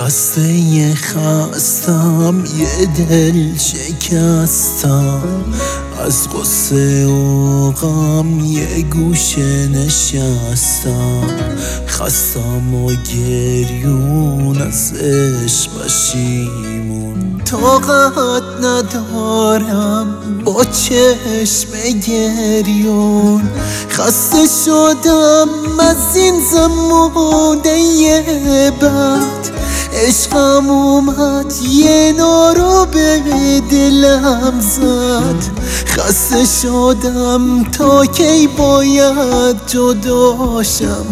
خستم یه دل شکستم، از غصه و غم یه گوشه نشستم. خستم و گریون از عشق پشیمون، طاقت ندارم با چشم گریون. خسته شدم از این زمونه بد، عشقم اومد یه نارو به دلم زد. خسته شدم تا کی باید جداشم،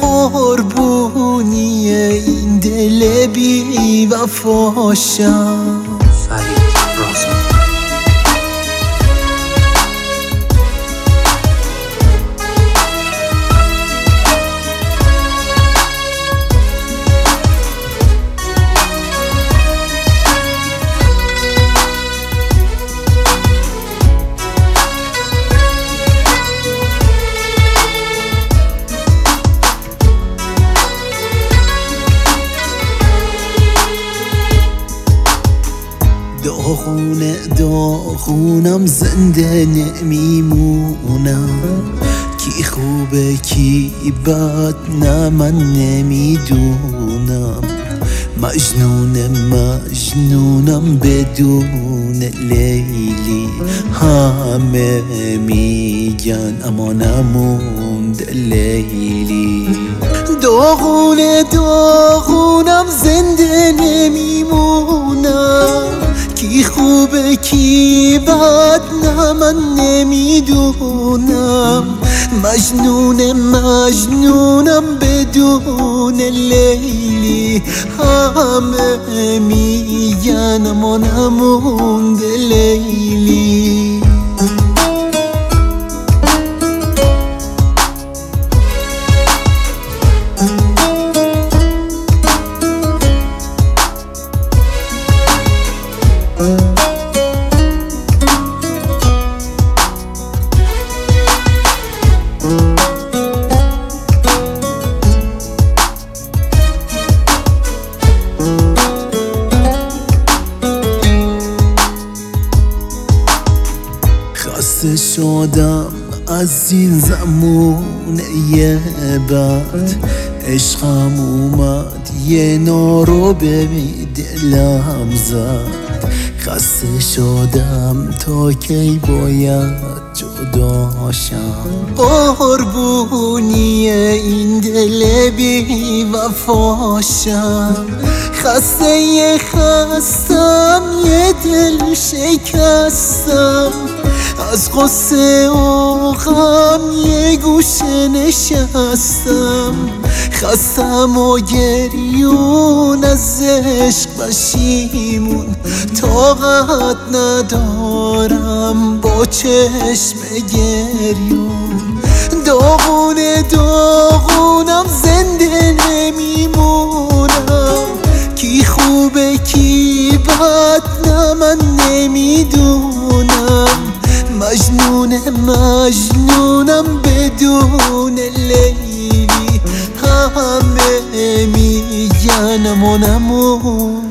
قربونی این دل بی وفاشم. داغونم زنده نمیمونم، کی خوبه کی بد نه من نمیدونم. مجنونم بدون لیلی، همه میگن اما نموند لیلی. داغونم زنده نمیمونم، کی خوبه کی بد نه من نمیدونم. مجنونم بدون لیلی، همه میگن اما نموند لیلی. خسته شدم از این زمونه بد، عشقم اومد یه نارو به دلم زد. خسته شدم تا کی باید جداشم، قربونی این دل بی وفاشم. خستم یه دل شکستم، از غصه و غم یه گوشه نشستم. خستم و گریون از عشق پشیمون، طاقت ندارم با چشم گریون. داغونم زنده نمیمونم، کی خوبه کی بد نه من نمیدونم. مجنونم بدون لیلی، همه میگن اما نمون